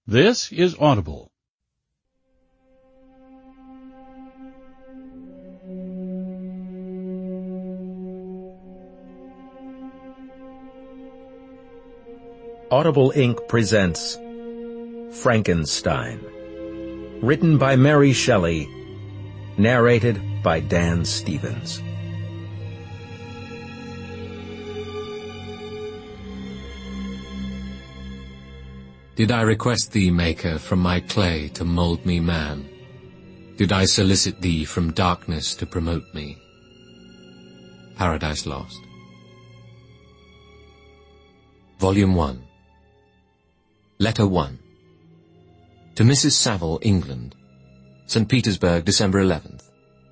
This is Audible. Audible Inc. presents Frankenstein, written by Mary Shelley, narrated by Dan Stevens. Did I request thee, Maker, from my clay to mould me man? Did I solicit thee from darkness to promote me? Paradise Lost. Volume 1. Letter 1. To Mrs. Saville, England. St. Petersburg, December 11th.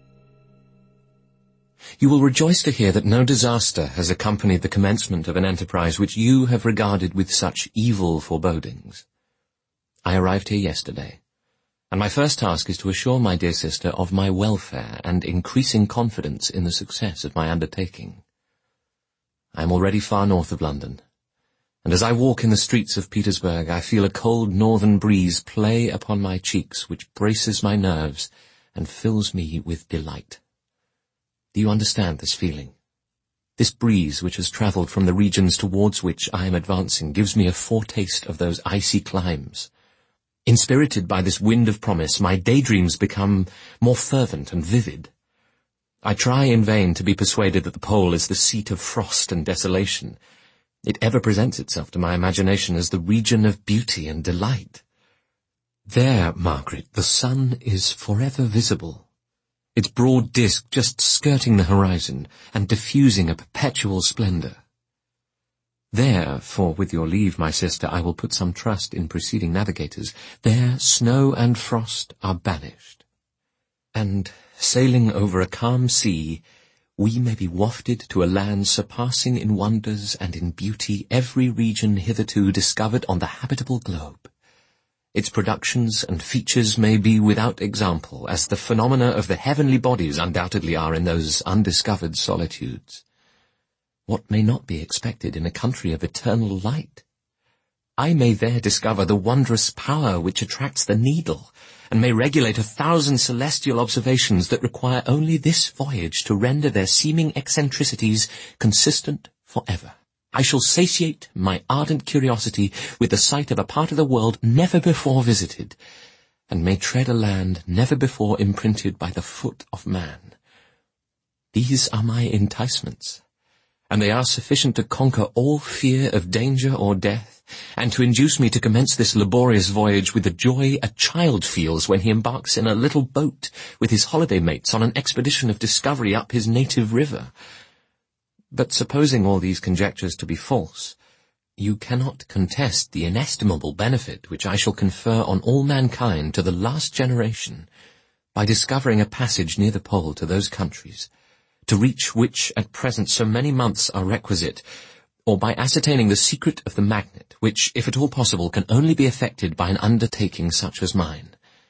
You will rejoice to hear that no disaster has accompanied the commencement of an enterprise which you have regarded with such evil forebodings. I arrived here yesterday, and my first task is to assure my dear sister of my welfare and increasing confidence in the success of my undertaking. I am already far north of London, and as I walk in the streets of Petersburg I feel a cold northern breeze play upon my cheeks which braces my nerves and fills me with delight. Do you understand this feeling? This breeze which has travelled from the regions towards which I am advancing gives me a foretaste of those icy climes. Inspirited by this wind of promise, my daydreams become more fervent and vivid. I try in vain to be persuaded that the pole is the seat of frost and desolation. It ever presents itself to my imagination as the region of beauty and delight. There, Margaret, the sun is forever visible, its broad disk just skirting the horizon and diffusing a perpetual splendour. There, for with your leave, my sister, I will put some trust in preceding navigators, there snow and frost are banished, and, sailing over a calm sea, we may be wafted to a land surpassing in wonders and in beauty every region hitherto discovered on the habitable globe. Its productions and features may be without example, as the phenomena of the heavenly bodies undoubtedly are in those undiscovered solitudes. What may not be expected in a country of eternal light? I may there discover the wondrous power which attracts the needle, and may regulate 1,000 celestial observations that require only this voyage to render their seeming eccentricities consistent forever. I shall satiate my ardent curiosity with the sight of a part of the world never before visited, and may tread a land never before imprinted by the foot of man. These are my enticements, and they are sufficient to conquer all fear of danger or death, and to induce me to commence this laborious voyage with the joy a child feels when he embarks in a little boat with his holiday mates on an expedition of discovery up his native river. But supposing all these conjectures to be false, you cannot contest the inestimable benefit which I shall confer on all mankind to the last generation by discovering a passage near the pole to those countries, to reach which at present so many months are requisite, or by ascertaining the secret of the magnet, which, if at all possible, can only be effected by an undertaking such as mine.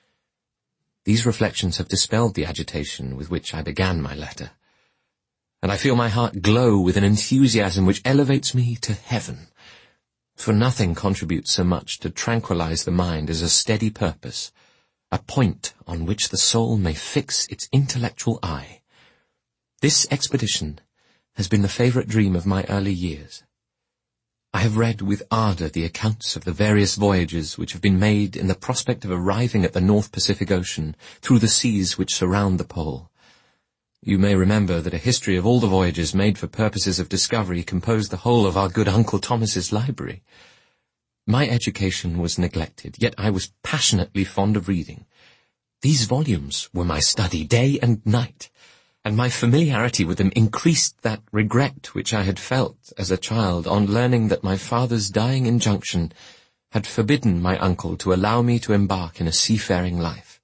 These reflections have dispelled the agitation with which I began my letter, and I feel my heart glow with an enthusiasm which elevates me to heaven, for nothing contributes so much to tranquilize the mind as a steady purpose, a point on which the soul may fix its intellectual eye. This expedition has been the favourite dream of my early years. I have read with ardour the accounts of the various voyages which have been made in the prospect of arriving at the North Pacific Ocean through the seas which surround the pole. You may remember that a history of all the voyages made for purposes of discovery composed the whole of our good Uncle Thomas's library. My education was neglected, yet I was passionately fond of reading. These volumes were my study day and night, and my familiarity with them increased that regret which I had felt as a child on learning that my father's dying injunction had forbidden my uncle to allow me to embark in a seafaring life.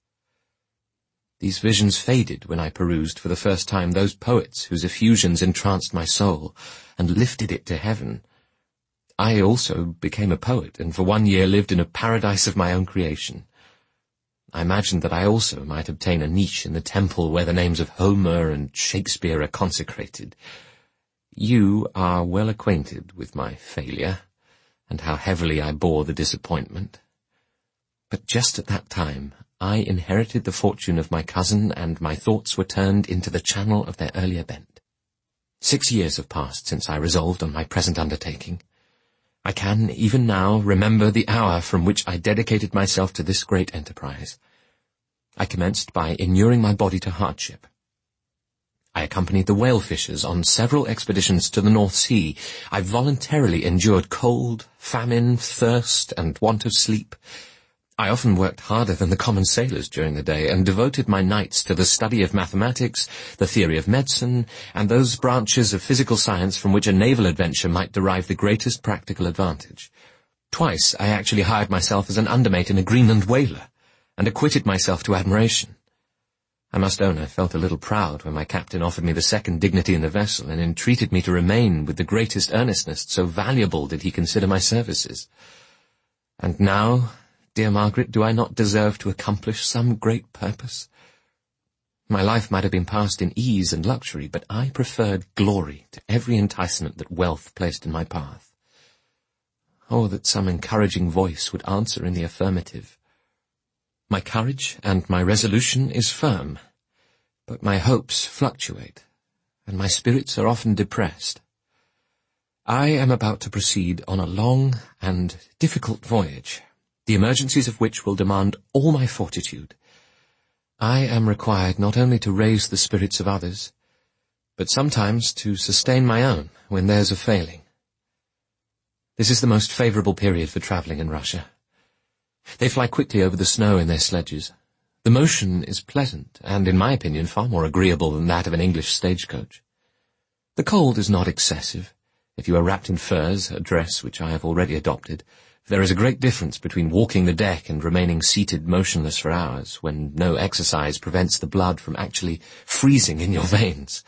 These visions faded when I perused for the first time those poets whose effusions entranced my soul and lifted it to heaven. I also became a poet, and for 1 year lived in a paradise of my own creation. I imagined that I also might obtain a niche in the temple where the names of Homer and Shakespeare are consecrated. You are well acquainted with my failure, and how heavily I bore the disappointment. But just at that time, I inherited the fortune of my cousin, and my thoughts were turned into the channel of their earlier bent. 6 years have passed since I resolved on my present undertaking. I can, even now, remember the hour from which I dedicated myself to this great enterprise. I commenced by inuring my body to hardship. I accompanied the whale fishers on several expeditions to the North Sea. I voluntarily endured cold, famine, thirst, and want of sleep. I often worked harder than the common sailors during the day, and devoted my nights to the study of mathematics, the theory of medicine, and those branches of physical science from which a naval adventure might derive the greatest practical advantage. Twice I actually hired myself as an undermate in a Greenland whaler, and acquitted myself to admiration. I must own I felt a little proud when my captain offered me the second dignity in the vessel, and entreated me to remain with the greatest earnestness, so valuable did he consider my services. And now, dear Margaret, do I not deserve to accomplish some great purpose? My life might have been passed in ease and luxury, but I preferred glory to every enticement that wealth placed in my path. Oh, that some encouraging voice would answer in the affirmative. My courage and my resolution is firm, but my hopes fluctuate, and my spirits are often depressed. I am about to proceed on a long and difficult voyage, the emergencies of which will demand all my fortitude. I am required not only to raise the spirits of others, but sometimes to sustain my own when theirs are failing. This is the most favourable period for travelling in Russia. They fly quickly over the snow in their sledges. The motion is pleasant, and, in my opinion, far more agreeable than that of an English stagecoach. The cold is not excessive. If you are wrapped in furs, a dress which I have already adopted, there is a great difference between walking the deck and remaining seated motionless for hours, when no exercise prevents the blood from actually freezing in your veins.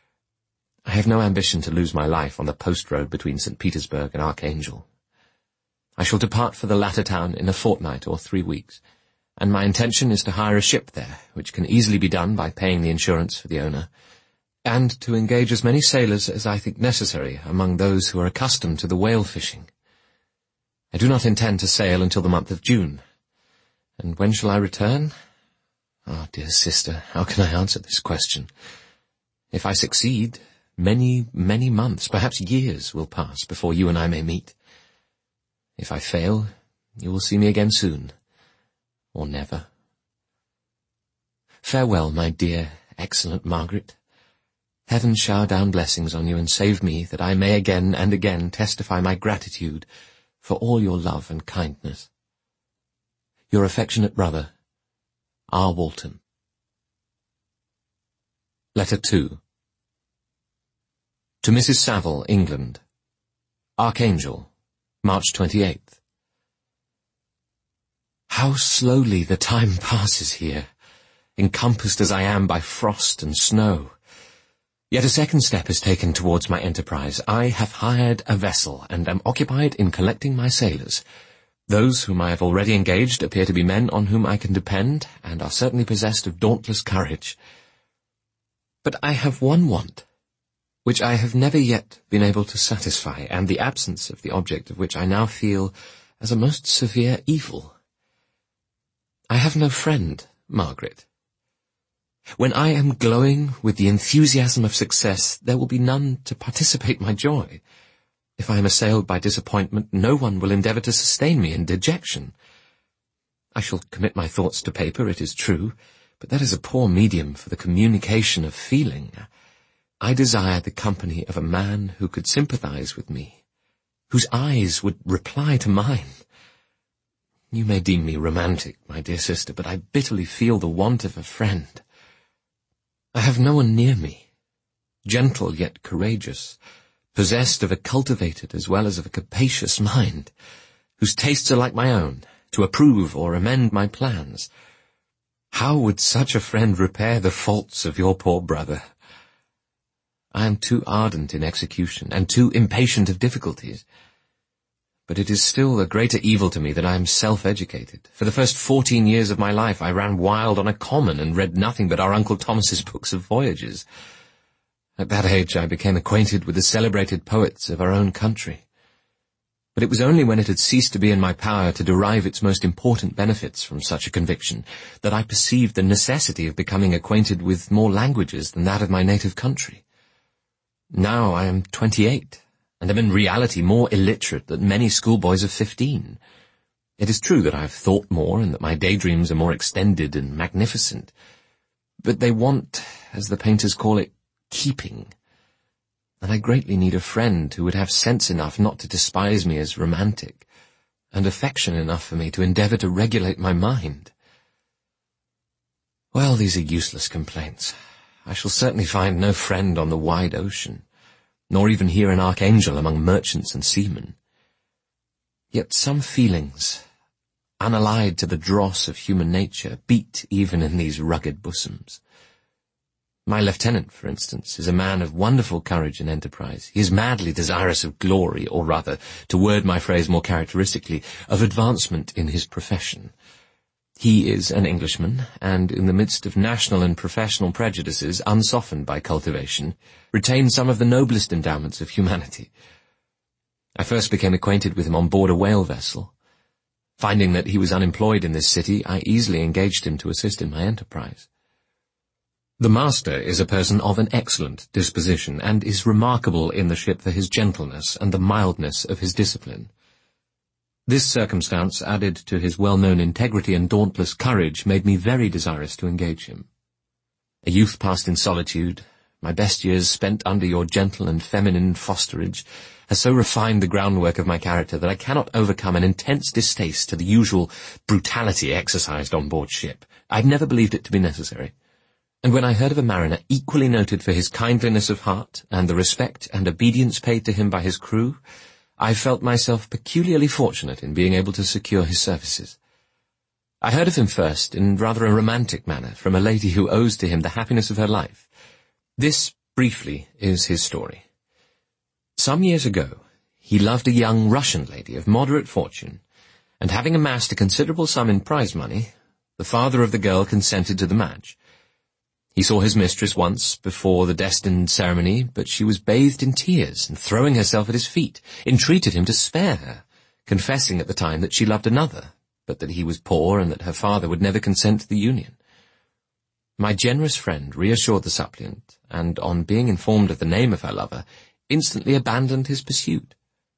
I have no ambition to lose my life on the post road between St. Petersburg and Archangel. I shall depart for the latter town in a fortnight or 3 weeks, and my intention is to hire a ship there, which can easily be done by paying the insurance for the owner, and to engage as many sailors as I think necessary among those who are accustomed to the whale fishing. I do not intend to sail until the month of June. And when shall I return? Ah, dear sister, how can I answer this question? If I succeed, many, many months, perhaps years, will pass before you and I may meet. If I fail, you will see me again soon, or never. Farewell, my dear, excellent Margaret. Heaven shower down blessings on you and save me, that I may again and again testify my gratitude for all your love and kindness. Your affectionate brother, R. Walton. Letter 2. To Mrs. Saville, England. Archangel, March 28th. How slowly the time passes here, encompassed as I am by frost and snow. Yet a second step is taken towards my enterprise. I have hired a vessel, and am occupied in collecting my sailors. Those whom I have already engaged appear to be men on whom I can depend, and are certainly possessed of dauntless courage. But I have one want, which I have never yet been able to satisfy, and the absence of the object of which I now feel as a most severe evil. I have no friend, Margaret. When I am glowing with the enthusiasm of success, there will be none to participate my joy. If I am assailed by disappointment, no one will endeavour to sustain me in dejection. I shall commit my thoughts to paper, it is true, but that is a poor medium for the communication of feeling. I desire the company of a man who could sympathize with me, whose eyes would reply to mine. You may deem me romantic, my dear sister, but I bitterly feel the want of a friend. I have no one near me, gentle yet courageous, possessed of a cultivated as well as of a capacious mind, whose tastes are like my own, to approve or amend my plans. How would such a friend repair the faults of your poor brother? I am too ardent in execution, and too impatient of difficulties. But it is still a greater evil to me that I am self-educated. For the first 14 years of my life I ran wild on a common, and read nothing but our Uncle Thomas's books of voyages. At that age I became acquainted with the celebrated poets of our own country. but it was only when it had ceased to be in my power to derive its most important benefits from such a conviction that I perceived the necessity of becoming acquainted with more languages than that of my native country. Now I am 28, and am in reality more illiterate than many schoolboys of 15. It is true that I have thought more, and that my daydreams are more extended and magnificent, but they want, as the painters call it, keeping. And I greatly need a friend who would have sense enough not to despise me as romantic, and affection enough for me to endeavour to regulate my mind. Well, these are useless complaints. I shall certainly find no friend on the wide ocean, nor even here an archangel among merchants and seamen. Yet some feelings, unallied to the dross of human nature, beat even in these rugged bosoms. My lieutenant, for instance, is a man of wonderful courage and enterprise. He is madly desirous of glory, or rather, to word my phrase more characteristically, of advancement in his profession. He is an Englishman, and in the midst of national and professional prejudices, unsoftened by cultivation, retains some of the noblest endowments of humanity. I first became acquainted with him on board a whale vessel. Finding that he was unemployed in this city, I easily engaged him to assist in my enterprise. The master is a person of an excellent disposition, and is remarkable in the ship for his gentleness and the mildness of his discipline. This circumstance, added to his well-known integrity and dauntless courage, made me very desirous to engage him. A youth passed in solitude, my best years spent under your gentle and feminine fosterage, has so refined the groundwork of my character that I cannot overcome an intense distaste to the usual brutality exercised on board ship. I have never believed it to be necessary. And when I heard of a mariner equally noted for his kindliness of heart and the respect and obedience paid to him by his crew, I felt myself peculiarly fortunate in being able to secure his services. I heard of him first in rather a romantic manner from a lady who owes to him the happiness of her life. This, briefly, is his story. Some years ago, he loved a young Russian lady of moderate fortune, and having amassed a considerable sum in prize money, the father of the girl consented to the match. He saw his mistress once before the destined ceremony, but she was bathed in tears, and throwing herself at his feet, entreated him to spare her, confessing at the time that she loved another, but that he was poor and that her father would never consent to the union. My generous friend reassured the suppliant, and on being informed of the name of her lover, instantly abandoned his pursuit.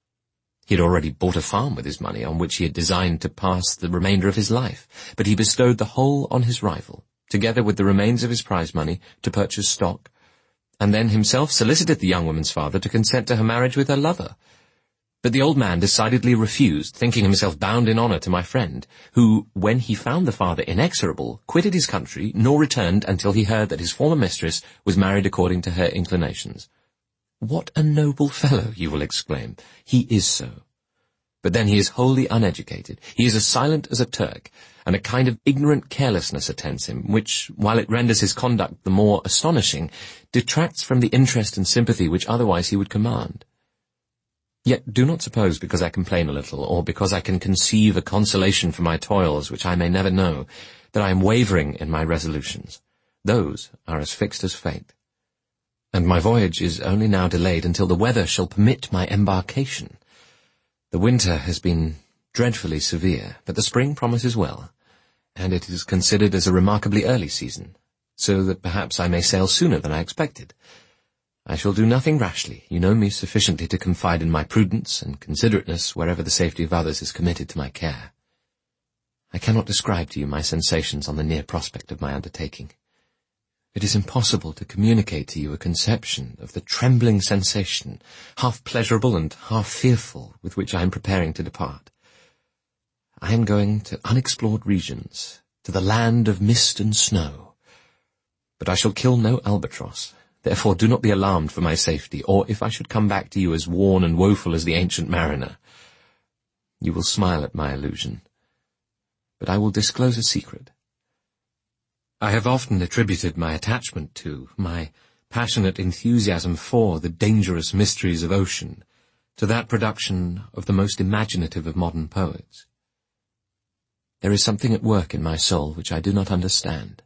He had already bought a farm with his money, on which he had designed to pass the remainder of his life, but he bestowed the whole on his rival, together with the remains of his prize money, to purchase stock, and then himself solicited the young woman's father to consent to her marriage with her lover. But the old man decidedly refused, thinking himself bound in honour to my friend, who, when he found the father inexorable, quitted his country, nor returned until he heard that his former mistress was married according to her inclinations. What a noble fellow, you will exclaim. He is so. But then he is wholly uneducated. He is as silent as a Turk, and a kind of ignorant carelessness attends him, which, while it renders his conduct the more astonishing, detracts from the interest and sympathy which otherwise he would command. Yet do not suppose, because I complain a little, or because I can conceive a consolation for my toils which I may never know, that I am wavering in my resolutions. Those are as fixed as fate. And my voyage is only now delayed until the weather shall permit my embarkation. The winter has been dreadfully severe, but the spring promises well, and it is considered as a remarkably early season, so that perhaps I may sail sooner than I expected. I shall do nothing rashly. You know me sufficiently to confide in my prudence and considerateness wherever the safety of others is committed to my care. I cannot describe to you my sensations on the near prospect of my undertaking. It is impossible to communicate to you a conception of the trembling sensation, half pleasurable and half fearful, with which I am preparing to depart. I am going to unexplored regions, to the land of mist and snow. But I shall kill no albatross. Therefore do not be alarmed for my safety, or if I should come back to you as worn and woeful as the ancient mariner. You will smile at my illusion, but I will disclose a secret. I have often attributed my attachment to, my passionate enthusiasm for the dangerous mysteries of ocean, to that production of the most imaginative of modern poets. There is something at work in my soul which I do not understand.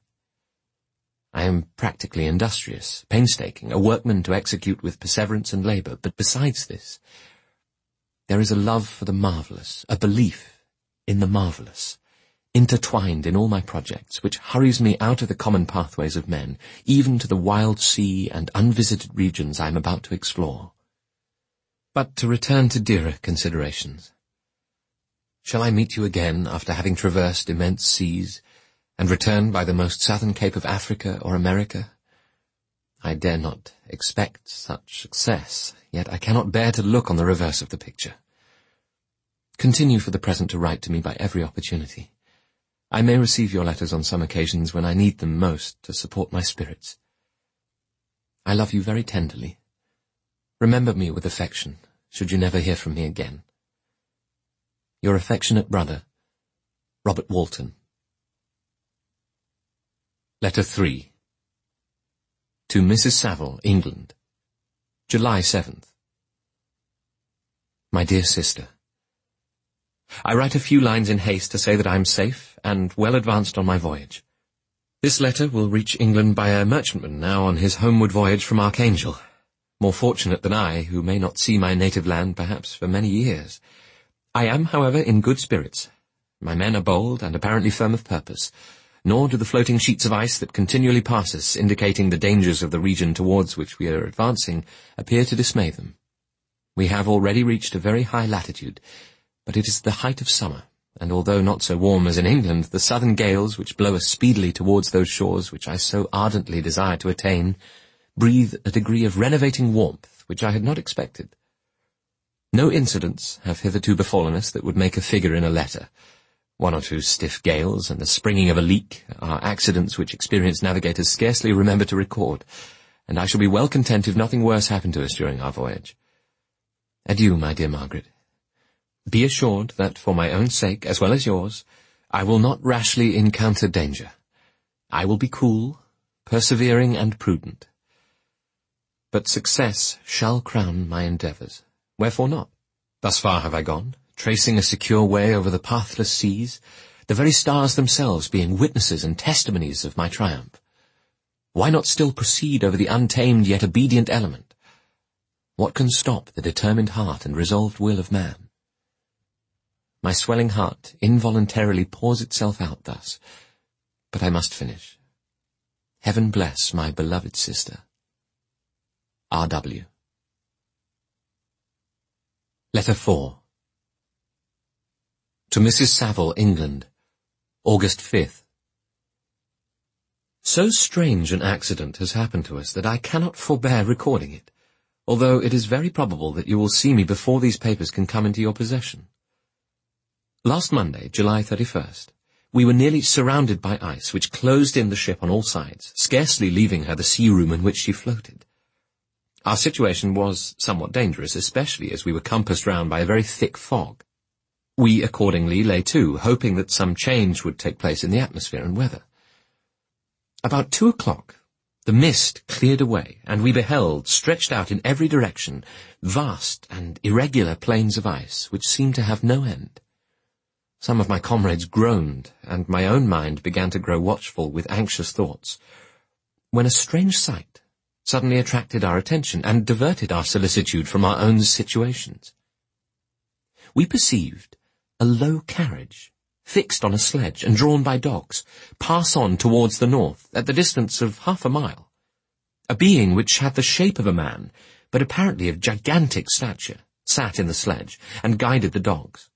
I am practically industrious, painstaking, a workman to execute with perseverance and labour, but besides this, There is a love for the marvellous, a belief in the marvellous, intertwined in all my projects, which hurries me out of the common pathways of men, even to the wild sea and unvisited regions I am about to explore. But to return to dearer considerations. Shall I meet you again after having traversed immense seas, and return by the most southern cape of Africa or America? I dare not expect such success, yet I cannot bear to look on the reverse of the picture. Continue for the present to write to me by every opportunity. I may receive your letters on some occasions when I need them most to support my spirits. I love you very tenderly. Remember me with affection, should you never hear from me again. Your affectionate brother, Robert Walton. Letter 3. To Mrs. Saville, England, July 7th. My dear sister, I write a few lines in haste to say that I am safe and well advanced on my voyage. This letter will reach England by a merchantman now on his homeward voyage from Archangel, more fortunate than I, who may not see my native land perhaps for many years. I am, however, in good spirits. My men are bold and apparently firm of purpose, nor do the floating sheets of ice that continually pass us, indicating the dangers of the region towards which we are advancing, appear to dismay them. We have already reached a very high latitude, but it is the height of summer, and although not so warm as in England, the southern gales which blow us speedily towards those shores which I so ardently desire to attain, breathe a degree of renovating warmth which I had not expected. No incidents have hitherto befallen us that would make a figure in a letter. One or two stiff gales and the springing of a leak are accidents which experienced navigators scarcely remember to record, and I shall be well content if nothing worse happened to us during our voyage. Adieu, my dear Margaret. Be assured that for my own sake, as well as yours, I will not rashly encounter danger. I will be cool, persevering, and prudent. But success shall crown my endeavours. Wherefore not? Thus far have I gone, tracing a secure way over the pathless seas, the very stars themselves being witnesses and testimonies of my triumph. Why not still proceed over the untamed yet obedient element? What can stop the determined heart and resolved will of man? My swelling heart involuntarily pours itself out thus, but I must finish. Heaven bless my beloved sister. R.W. Letter 4. To Mrs. Saville, England, August 5th. So strange an accident has happened to us that I cannot forbear recording it, although it is very probable that you will see me before these papers can come into your possession. Last Monday, July 31st, we were nearly surrounded by ice, which closed in the ship on all sides, scarcely leaving her the sea room in which she floated. Our situation was somewhat dangerous, especially as we were compassed round by a very thick fog. We accordingly lay to, hoping that some change would take place in the atmosphere and weather. About 2 o'clock, the mist cleared away, and we beheld, stretched out in every direction, vast and irregular plains of ice, which seemed to have no end. Some of my comrades groaned, and my own mind began to grow watchful with anxious thoughts, when a strange sight suddenly attracted our attention and diverted our solicitude from our own situations. We perceived a low carriage, fixed on a sledge and drawn by dogs, pass on towards the north at the distance of 1/2 mile. A being which had the shape of a man, but apparently of gigantic stature, sat in the sledge and guided the dogs.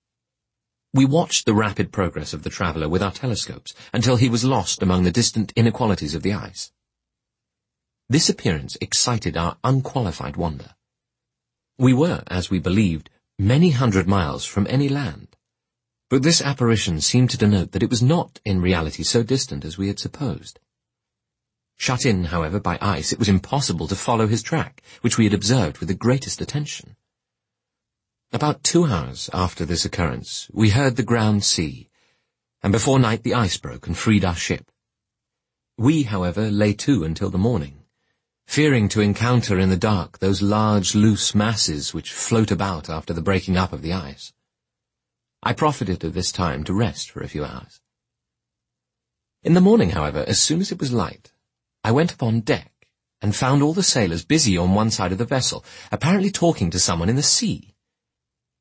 We watched the rapid progress of the traveller with our telescopes until he was lost among the distant inequalities of the ice. This appearance excited our unqualified wonder. We were, as we believed, many hundred miles from any land, but this apparition seemed to denote that it was not in reality so distant as we had supposed. Shut in, however, by ice, it was impossible to follow his track, which we had observed with the greatest attention. About 2 hours after this occurrence, we heard the ground sea, and before night the ice broke and freed our ship. We, however, lay to until the morning, fearing to encounter in the dark those large, loose masses which float about after the breaking up of the ice. I profited of this time to rest for a few hours. In the morning, however, as soon as it was light, I went upon deck and found all the sailors busy on one side of the vessel, apparently talking to someone in the sea.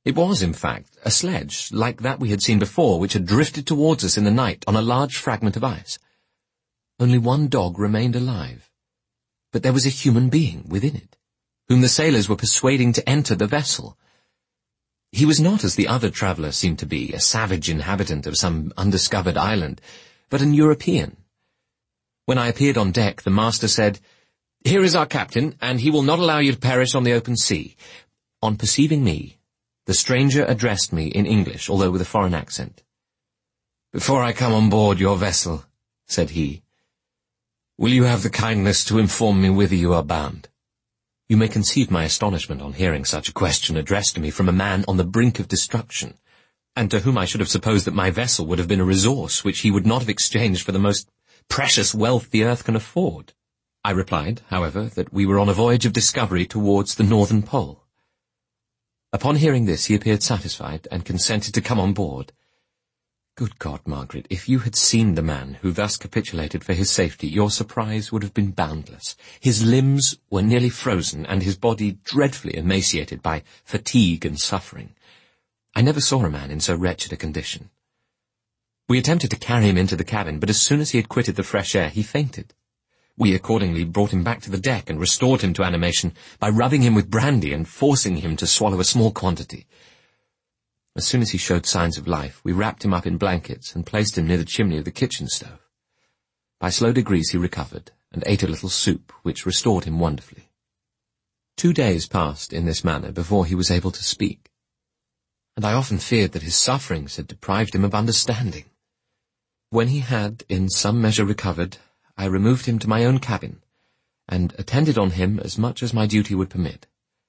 It was, in fact, a sledge, like that we had seen before, which had drifted towards us in the night on a large fragment of ice. Only one dog remained alive, but there was a human being within it, whom the sailors were persuading to enter the vessel. He was not, as the other traveller seemed to be, a savage inhabitant of some undiscovered island, but an European. When I appeared on deck, the master said, "Here is our captain, and he will not allow you to perish on the open sea." On perceiving me, the stranger addressed me in English, although with a foreign accent. "Before I come on board your vessel," said he, "will you have the kindness to inform me whither you are bound?" You may conceive my astonishment on hearing such a question addressed to me from a man on the brink of destruction, and to whom I should have supposed that my vessel would have been a resource which he would not have exchanged for the most precious wealth the earth can afford. I replied, however, that we were on a voyage of discovery towards the northern pole. Upon hearing this, he appeared satisfied, and consented to come on board. Good God, Margaret, if you had seen the man who thus capitulated for his safety, your surprise would have been boundless. His limbs were nearly frozen, and his body dreadfully emaciated by fatigue and suffering. I never saw a man in so wretched a condition. We attempted to carry him into the cabin, but as soon as he had quitted the fresh air, he fainted. We accordingly brought him back to the deck and restored him to animation by rubbing him with brandy and forcing him to swallow a small quantity. As soon as he showed signs of life, we wrapped him up in blankets and placed him near the chimney of the kitchen stove. By slow degrees he recovered, and ate a little soup, which restored him wonderfully. 2 days passed in this manner before he was able to speak, and I often feared that his sufferings had deprived him of understanding. When he had, in some measure, recovered, I removed him to my own cabin, and attended on him as much as my duty would permit.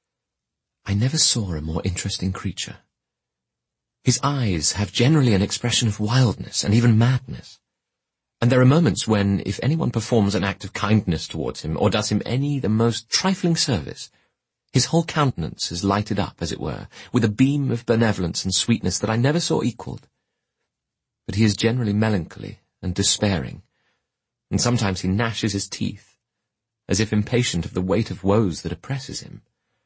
I never saw a more interesting creature. His eyes have generally an expression of wildness and even madness, and there are moments when, if anyone performs an act of kindness towards him, or does him the most trifling service, his whole countenance is lighted up, as it were, with a beam of benevolence and sweetness that I never saw equalled. But he is generally melancholy and despairing, and sometimes he gnashes his teeth, as if impatient of the weight of woes that oppresses him.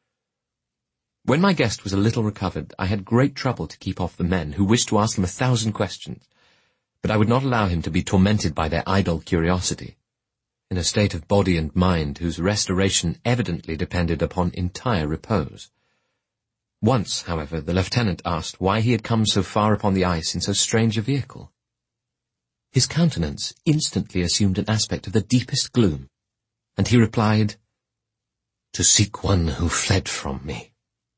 When my guest was a little recovered, I had great trouble to keep off the men who wished to ask him 1,000 questions, but I would not allow him to be tormented by their idle curiosity, in a state of body and mind whose restoration evidently depended upon entire repose. Once, however, the lieutenant asked why he had come so far upon the ice in so strange a vehicle. His countenance instantly assumed an aspect of the deepest gloom, and he replied, "To seek one who fled from me."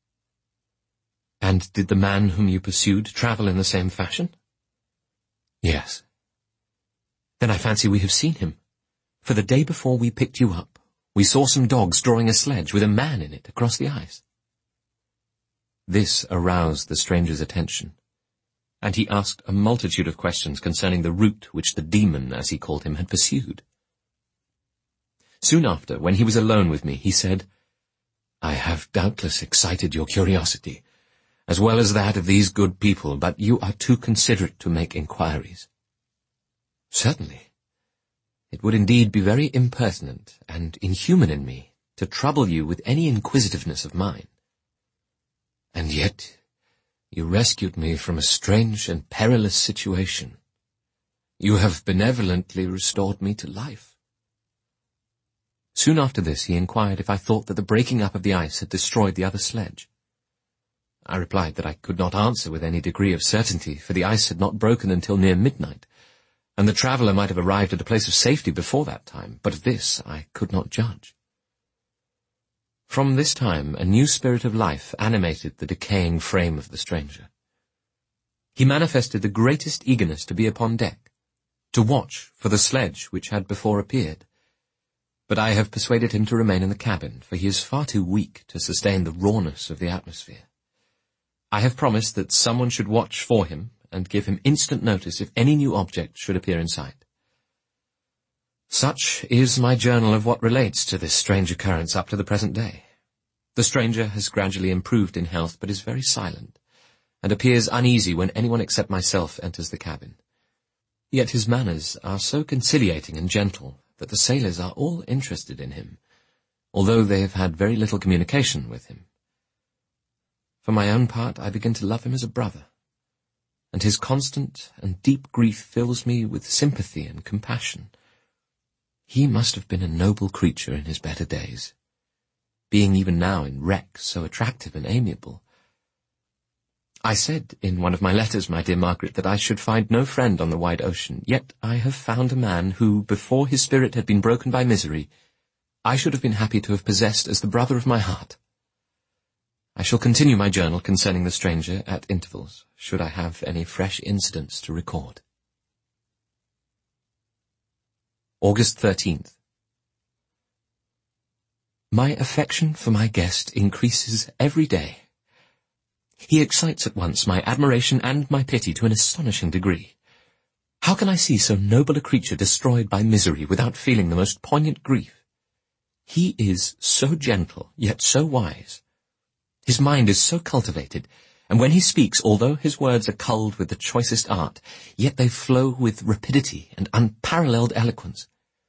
"And did the man whom you pursued travel in the same fashion?" "Yes." "Then I fancy we have seen him, for the day before we picked you up, we saw some dogs drawing a sledge with a man in it across the ice." This aroused the stranger's attention, and he asked a multitude of questions concerning the route which the demon, as he called him, had pursued. Soon after, when he was alone with me, he said, "I have doubtless excited your curiosity, as well as that of these good people, but you are too considerate to make inquiries." "Certainly. It would indeed be very impertinent and inhuman in me to trouble you with any inquisitiveness of mine. And yet you rescued me from a strange and perilous situation. You have benevolently restored me to life." Soon after this he inquired if I thought that the breaking up of the ice had destroyed the other sledge. I replied that I could not answer with any degree of certainty, for the ice had not broken until near midnight, and the traveller might have arrived at a place of safety before that time, but of this I could not judge. From this time a new spirit of life animated the decaying frame of the stranger. He manifested the greatest eagerness to be upon deck, to watch for the sledge which had before appeared, but I have persuaded him to remain in the cabin, for he is far too weak to sustain the rawness of the atmosphere. I have promised that someone should watch for him and give him instant notice if any new object should appear in sight. Such is my journal of what relates to this strange occurrence up to the present day. The stranger has gradually improved in health, but is very silent, and appears uneasy when anyone except myself enters the cabin. Yet his manners are so conciliating and gentle that the sailors are all interested in him, although they have had very little communication with him. For my own part, I begin to love him as a brother, and his constant and deep grief fills me with sympathy and compassion. He must have been a noble creature in his better days, being even now in wreck so attractive and amiable. I said in one of my letters, my dear Margaret, that I should find no friend on the wide ocean, yet I have found a man who, before his spirit had been broken by misery, I should have been happy to have possessed as the brother of my heart. I shall continue my journal concerning the stranger at intervals, should I have any fresh incidents to record. August 13th. My affection for my guest increases every day. He excites at once my admiration and my pity to an astonishing degree. How can I see so noble a creature destroyed by misery without feeling the most poignant grief? He is so gentle, yet so wise. His mind is so cultivated, and when he speaks, although his words are culled with the choicest art, yet they flow with rapidity and unparalleled eloquence.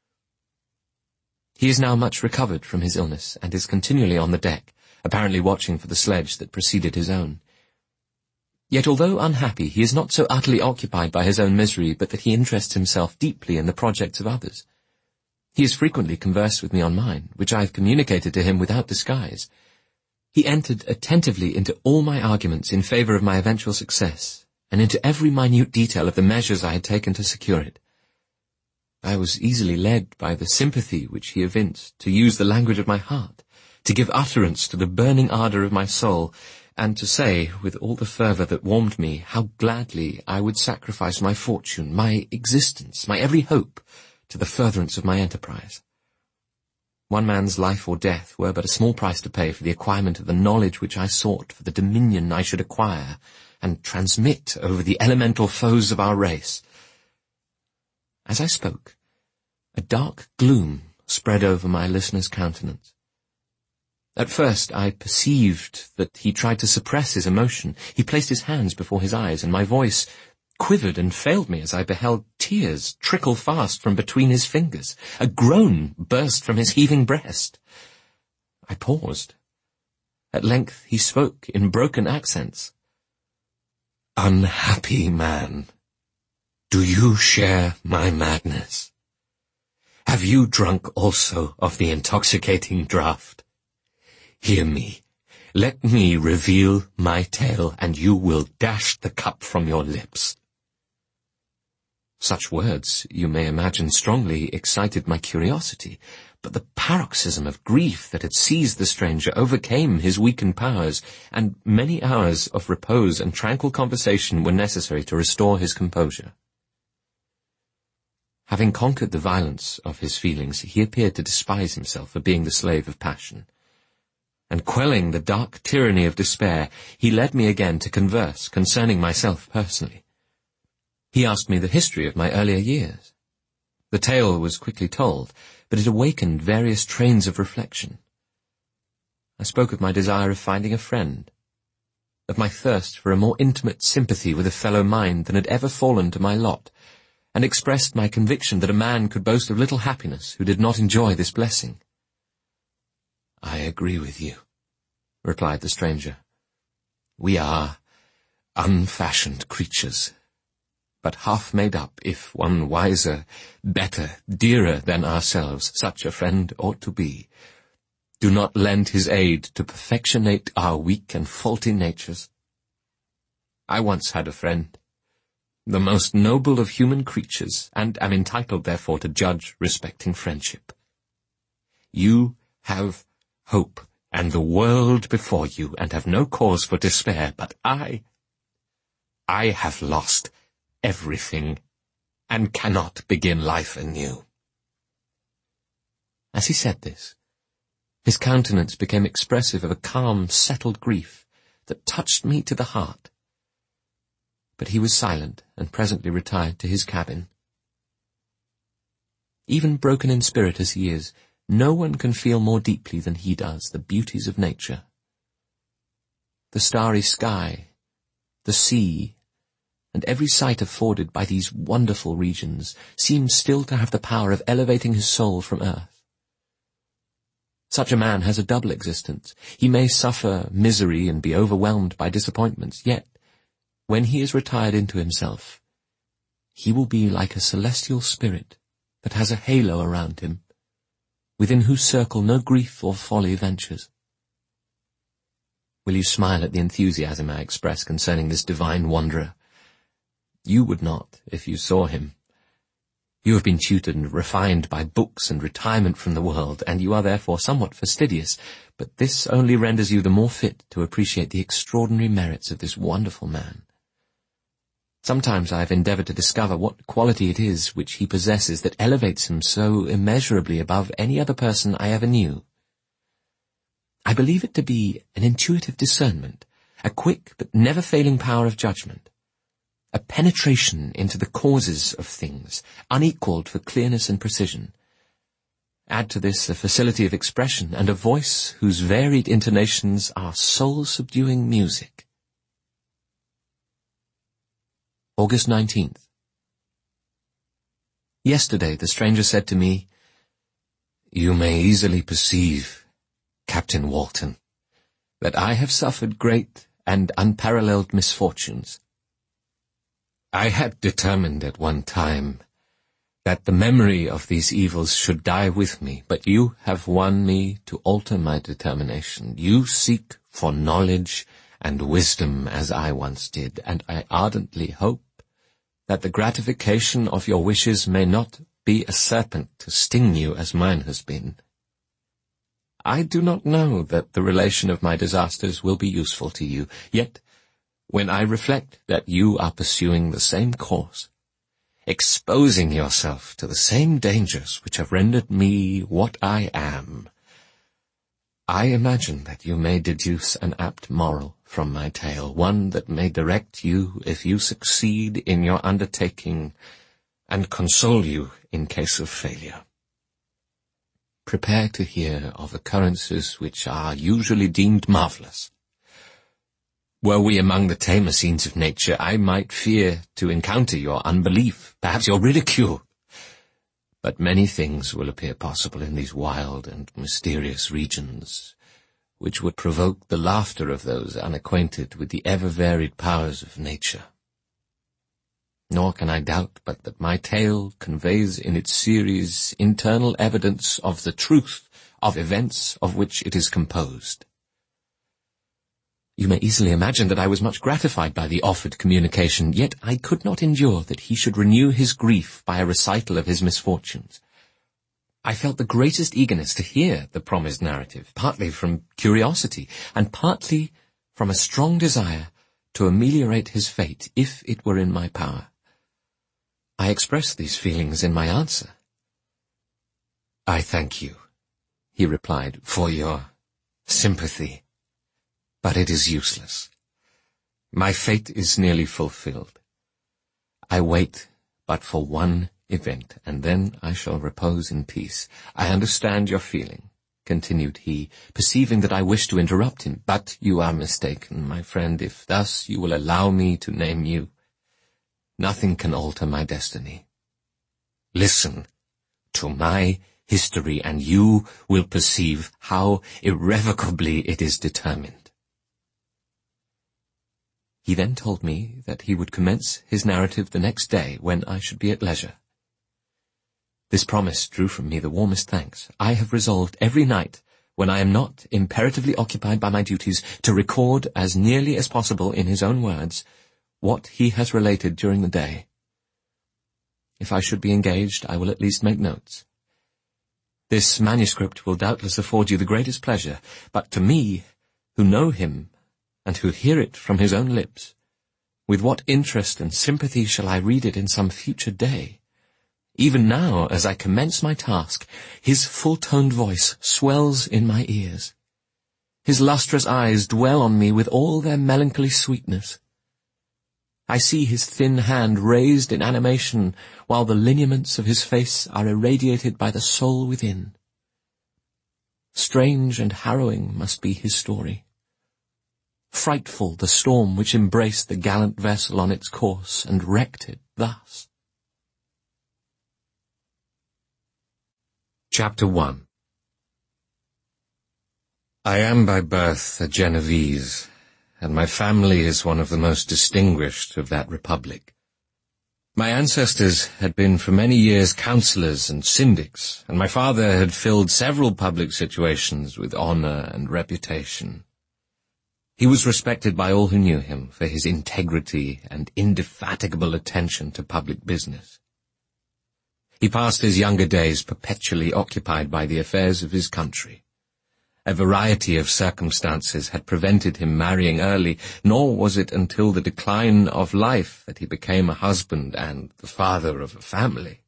He is now much recovered from his illness, and is continually on the deck, apparently watching for the sledge that preceded his own. Yet although unhappy, he is not so utterly occupied by his own misery, but that he interests himself deeply in the projects of others. He has frequently conversed with me on mine, which I have communicated to him without disguise. He entered attentively into all my arguments in favour of my eventual success, and into every minute detail of the measures I had taken to secure it. I was easily led by the sympathy which he evinced to use the language of my heart, to give utterance to the burning ardour of my soul, and to say, with all the fervour that warmed me, how gladly I would sacrifice my fortune, my existence, my every hope, to the furtherance of my enterprise. One man's life or death were but a small price to pay for the acquirement of the knowledge which I sought, for the dominion I should acquire and transmit over the elemental foes of our race. As I spoke, a dark gloom spread over my listener's countenance. At first I perceived that he tried to suppress his emotion. He placed his hands before his eyes, and my voice quivered and failed me as I beheld tears trickle fast from between his fingers. A groan burst from his heaving breast. I paused. At length he spoke in broken accents. "Unhappy man, do you share my madness? Have you drunk also of the intoxicating draught? Hear me. Let me reveal my tale, and you will dash the cup from your lips." Such words, you may imagine, strongly excited my curiosity, but the paroxysm of grief that had seized the stranger overcame his weakened powers, and many hours of repose and tranquil conversation were necessary to restore his composure. Having conquered the violence of his feelings, he appeared to despise himself for being the slave of passion. And quelling the dark tyranny of despair, he led me again to converse concerning myself personally. He asked me the history of my earlier years. The tale was quickly told, but it awakened various trains of reflection. I spoke of my desire of finding a friend, of my thirst for a more intimate sympathy with a fellow mind than had ever fallen to my lot, and expressed my conviction that a man could boast of little happiness who did not enjoy this blessing. "I agree with you," replied the stranger. "We are unfashioned creatures, but half made up, if one wiser, better, dearer than ourselves, such a friend ought to be. Do not lend his aid to perfectionate our weak and faulty natures. I once had a friend, the most noble of human creatures, and am entitled therefore to judge respecting friendship. You have hope and the world before you, and have no cause for despair, but I have lost everything, and cannot begin life anew." As he said this, his countenance became expressive of a calm, settled grief that touched me to the heart. But he was silent, and presently retired to his cabin. Even broken in spirit as he is, no one can feel more deeply than he does the beauties of nature. The starry sky, the sea, and every sight afforded by these wonderful regions seems still to have the power of elevating his soul from earth. Such a man has a double existence. He may suffer misery and be overwhelmed by disappointments, yet, when he is retired into himself, he will be like a celestial spirit that has a halo around him, within whose circle no grief or folly ventures. Will you smile at the enthusiasm I express concerning this divine wanderer? You would not if you saw him. You have been tutored and refined by books and retirement from the world, and you are therefore somewhat fastidious, but this only renders you the more fit to appreciate the extraordinary merits of this wonderful man. Sometimes I have endeavoured to discover what quality it is which he possesses that elevates him so immeasurably above any other person I ever knew. I believe it to be an intuitive discernment, a quick but never-failing power of judgment, a penetration into the causes of things, unequalled for clearness and precision. Add to this a facility of expression and a voice whose varied intonations are soul-subduing music. August 19th. Yesterday the stranger said to me, "You may easily perceive, Captain Walton, that I have suffered great and unparalleled misfortunes. I had determined at one time that the memory of these evils should die with me, but you have won me to alter my determination. You seek for knowledge and wisdom as I once did, and I ardently hope that the gratification of your wishes may not be a serpent to sting you as mine has been. I do not know that the relation of my disasters will be useful to you, yet when I reflect that you are pursuing the same course, exposing yourself to the same dangers which have rendered me what I am, I imagine that you may deduce an apt moral from my tale, one that may direct you if you succeed in your undertaking and console you in case of failure. Prepare to hear of occurrences which are usually deemed marvellous. Were we among the tamer scenes of nature, I might fear to encounter your unbelief, perhaps your ridicule. But many things will appear possible in these wild and mysterious regions, which would provoke the laughter of those unacquainted with the ever-varied powers of nature. Nor can I doubt but that my tale conveys in its series internal evidence of the truth of events of which it is composed. You may easily imagine that I was much gratified by the offered communication, yet I could not endure that he should renew his grief by a recital of his misfortunes. I felt the greatest eagerness to hear the promised narrative, partly from curiosity, and partly from a strong desire to ameliorate his fate, if it were in my power. I expressed these feelings in my answer. "I thank you," he replied, "for your sympathy. But it is useless. My fate is nearly fulfilled. I wait but for one event, and then I shall repose in peace. I understand your feeling," continued he, perceiving that I wished to interrupt him, "but you are mistaken, my friend, if thus you will allow me to name you. Nothing can alter my destiny. Listen to my history, and you will perceive how irrevocably it is determined." He then told me that he would commence his narrative the next day, when I should be at leisure. This promise drew from me the warmest thanks. I have resolved every night, when I am not imperatively occupied by my duties, to record as nearly as possible in his own words what he has related during the day. If I should be engaged, I will at least make notes. This manuscript will doubtless afford you the greatest pleasure, but to me, who know him, and who hear it from his own lips, with what interest and sympathy shall I read it in some future day? Even now, as I commence my task, his full-toned voice swells in my ears. His lustrous eyes dwell on me with all their melancholy sweetness. I see his thin hand raised in animation, while the lineaments of his face are irradiated by the soul within. Strange and harrowing must be his story. Frightful the storm which embraced the gallant vessel on its course and wrecked it thus. Chapter 1. I am by birth a Genovese, and my family is one of the most distinguished of that republic. My ancestors had been for many years councillors and syndics, and my father had filled several public situations with honor and reputation. He was respected by all who knew him for his integrity and indefatigable attention to public business. He passed his younger days perpetually occupied by the affairs of his country. A variety of circumstances had prevented him marrying early, nor was it until the decline of life that he became a husband and the father of a family.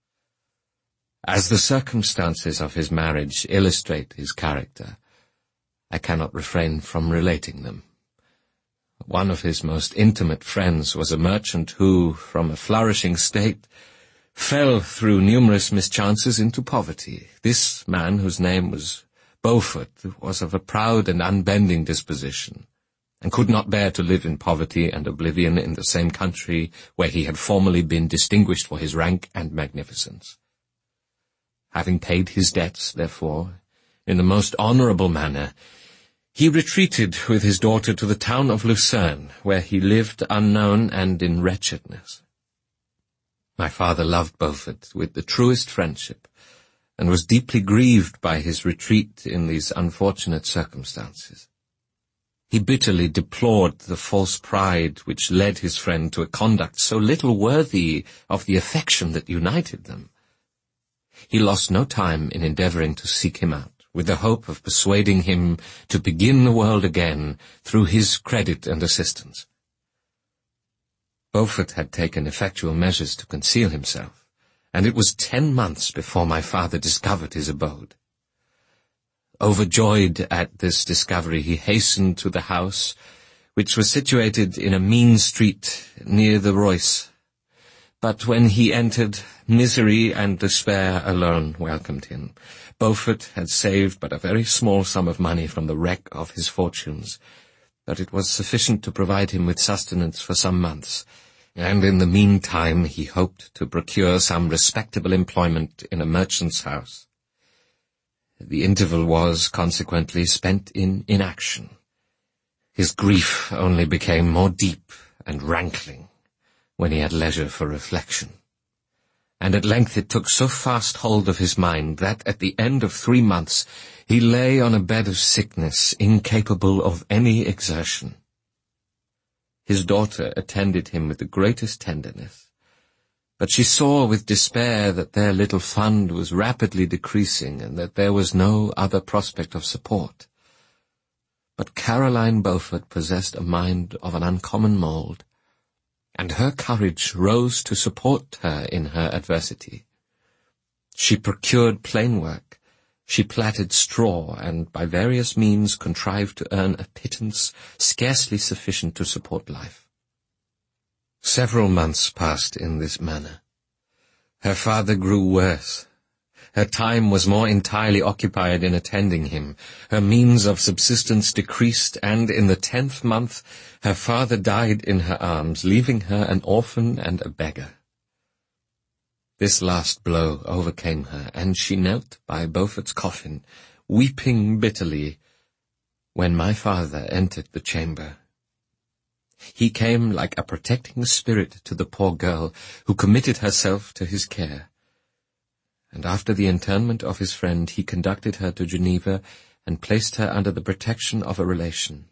As the circumstances of his marriage illustrate his character, I cannot refrain from relating them. One of his most intimate friends was a merchant who, from a flourishing state, fell through numerous mischances into poverty. This man, whose name was Beaufort, was of a proud and unbending disposition, and could not bear to live in poverty and oblivion in the same country where he had formerly been distinguished for his rank and magnificence. Having paid his debts, therefore, in the most honourable manner, he retreated with his daughter to the town of Lucerne, where he lived unknown and in wretchedness. My father loved Beaufort with the truest friendship, and was deeply grieved by his retreat in these unfortunate circumstances. He bitterly deplored the false pride which led his friend to a conduct so little worthy of the affection that united them. He lost no time in endeavouring to seek him out, with the hope of persuading him to begin the world again through his credit and assistance. Beaufort had taken effectual measures to conceal himself, and it was 10 months before my father discovered his abode. Overjoyed at this discovery, he hastened to the house, which was situated in a mean street near the Reuss. But when he entered, misery and despair alone welcomed him. Beaufort had saved but a very small sum of money from the wreck of his fortunes, but it was sufficient to provide him with sustenance for some months, and in the meantime he hoped to procure some respectable employment in a merchant's house. The interval was, consequently, spent in inaction. His grief only became more deep and rankling when he had leisure for reflection, and at length it took so fast hold of his mind that at the end of 3 months he lay on a bed of sickness, incapable of any exertion. His daughter attended him with the greatest tenderness, but she saw with despair that their little fund was rapidly decreasing and that there was no other prospect of support. But Caroline Beaufort possessed a mind of an uncommon mould, and her courage rose to support her in her adversity. She procured plain work, she plaited straw, and by various means contrived to earn a pittance scarcely sufficient to support life. Several months passed in this manner. Her father grew worse. Her time was more entirely occupied in attending him. Her means of subsistence decreased, and in the 10th month her father died in her arms, leaving her an orphan and a beggar. This last blow overcame her, and she knelt by Beaufort's coffin, weeping bitterly, when my father entered the chamber. He came like a protecting spirit to the poor girl, who committed herself to his care, and after the interment of his friend he conducted her to Geneva and placed her under the protection of a relation.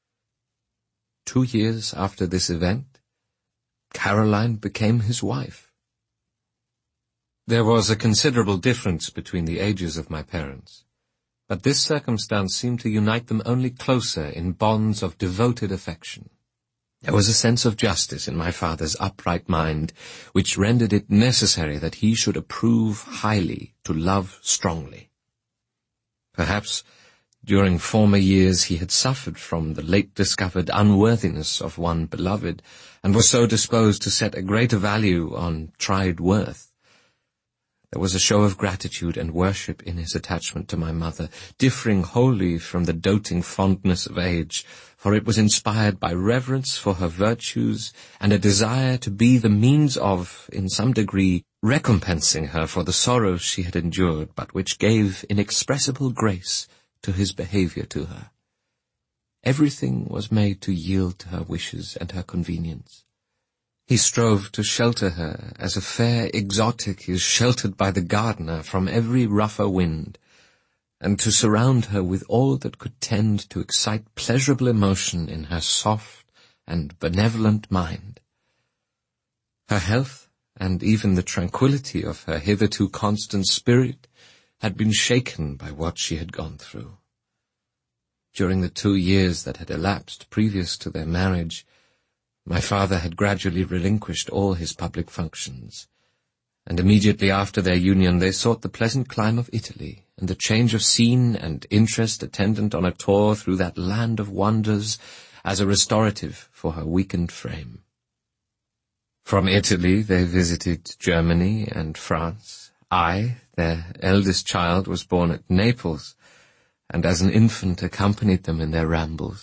2 years after this event, Caroline became his wife. There was a considerable difference between the ages of my parents, but this circumstance seemed to unite them only closer in bonds of devoted affection. There was a sense of justice in my father's upright mind, which rendered it necessary that he should approve highly to love strongly. Perhaps during former years he had suffered from the late-discovered unworthiness of one beloved, and was so disposed to set a greater value on tried worth. There was a show of gratitude and worship in his attachment to my mother, differing wholly from the doting fondness of age, for it was inspired by reverence for her virtues and a desire to be the means of, in some degree, recompensing her for the sorrows she had endured, but which gave inexpressible grace to his behavior to her. Everything was made to yield to her wishes and her convenience. He strove to shelter her as a fair exotic is sheltered by the gardener from every rougher wind, and to surround her with all that could tend to excite pleasurable emotion in her soft and benevolent mind. Her health, and even the tranquillity of her hitherto constant spirit, had been shaken by what she had gone through. During the 2 years that had elapsed previous to their marriage, my father had gradually relinquished all his public functions, and immediately after their union they sought the pleasant clime of Italy, and the change of scene and interest attendant on a tour through that land of wonders as a restorative for her weakened frame. From Italy they visited Germany and France. I, their eldest child, was born at Naples, and as an infant accompanied them in their rambles.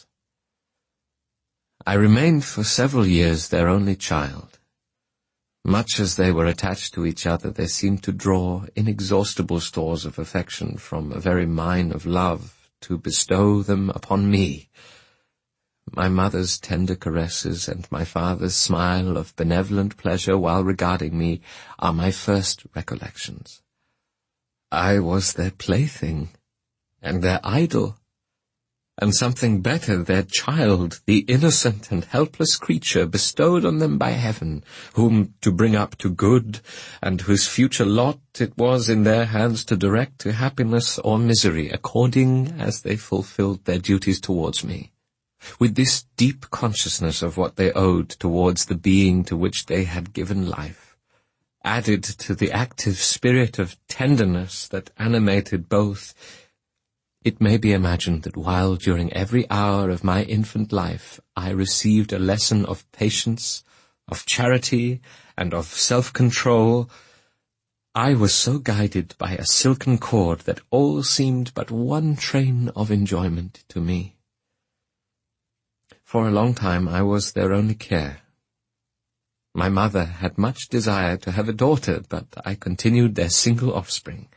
I remained for several years their only child. Much as they were attached to each other, they seemed to draw inexhaustible stores of affection from a very mine of love to bestow them upon me. My mother's tender caresses and my father's smile of benevolent pleasure while regarding me are my first recollections. I was their plaything, and their idol, and something better, their child, the innocent and helpless creature bestowed on them by heaven, whom to bring up to good, and whose future lot it was in their hands to direct to happiness or misery, according as they fulfilled their duties towards me. With this deep consciousness of what they owed towards the being to which they had given life, added to the active spirit of tenderness that animated both, it may be imagined that while during every hour of my infant life I received a lesson of patience, of charity, and of self-control, I was so guided by a silken cord that all seemed but one train of enjoyment to me. For a long time I was their only care. My mother had much desire to have a daughter, but I continued their single offspring.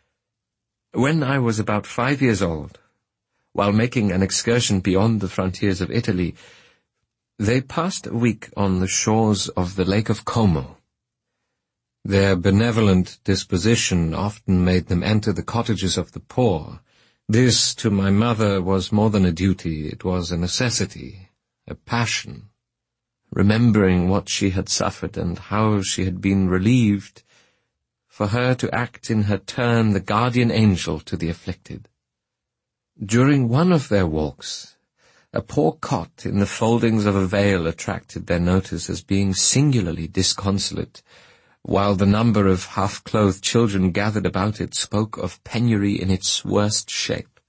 When I was about 5 years old, while making an excursion beyond the frontiers of Italy, they passed a week on the shores of the Lake of Como. Their benevolent disposition often made them enter the cottages of the poor. This, to my mother, was more than a duty, it was a necessity, a passion. Remembering what she had suffered and how she had been relieved, for her to act in her turn the guardian angel to the afflicted. During one of their walks, a poor cot in the foldings of a veil attracted their notice as being singularly disconsolate, while the number of half-clothed children gathered about it spoke of penury in its worst shape.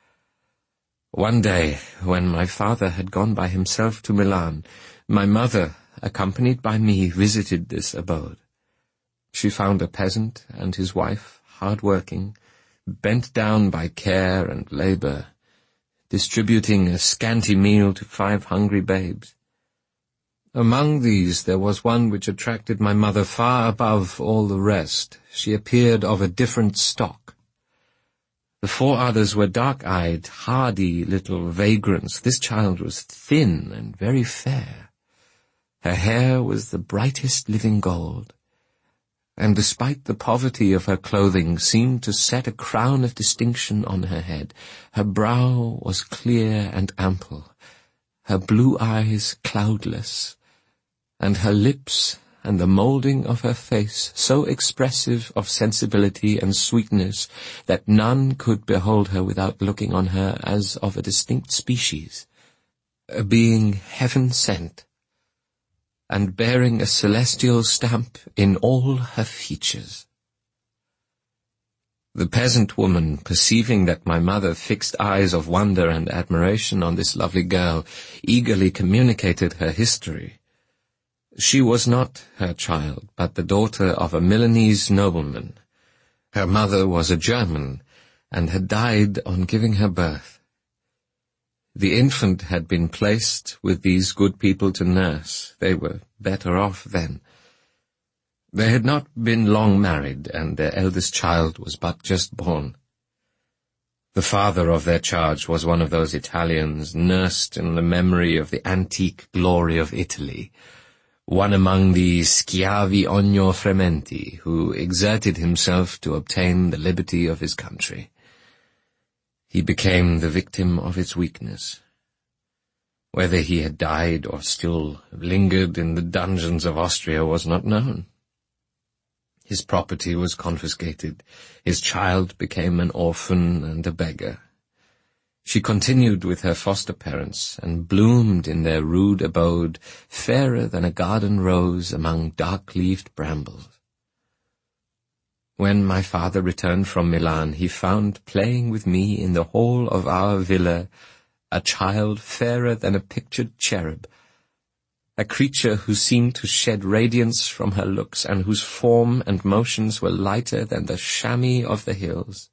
One day, when my father had gone by himself to Milan, my mother, accompanied by me, visited this abode. She found a peasant and his wife, hard-working, bent down by care and labor, distributing a scanty meal to 5 hungry babes. Among these there was one which attracted my mother far above all the rest. She appeared of a different stock. The 4 others were dark-eyed, hardy little vagrants. This child was thin and very fair. Her hair was the brightest living gold, and despite the poverty of her clothing seemed to set a crown of distinction on her head. Her brow was clear and ample, her blue eyes cloudless, and her lips and the moulding of her face so expressive of sensibility and sweetness that none could behold her without looking on her as of a distinct species, a being heaven-sent, and bearing a celestial stamp in all her features. The peasant woman, perceiving that my mother fixed eyes of wonder and admiration on this lovely girl, eagerly communicated her history. She was not her child, but the daughter of a Milanese nobleman. Her mother was a German, and had died on giving her birth. The infant had been placed with these good people to nurse. They were better off then. They had not been long married, and their eldest child was but just born. The father of their charge was one of those Italians nursed in the memory of the antique glory of Italy, one among the schiavi ogno frementi, who exerted himself to obtain the liberty of his country. He became the victim of its weakness. Whether he had died or still lingered in the dungeons of Austria was not known. His property was confiscated. His child became an orphan and a beggar. She continued with her foster parents, and bloomed in their rude abode, fairer than a garden rose among dark-leaved brambles. When my father returned from Milan, he found playing with me in the hall of our villa a child fairer than a pictured cherub, a creature who seemed to shed radiance from her looks, and whose form and motions were lighter than the chamois of the hills.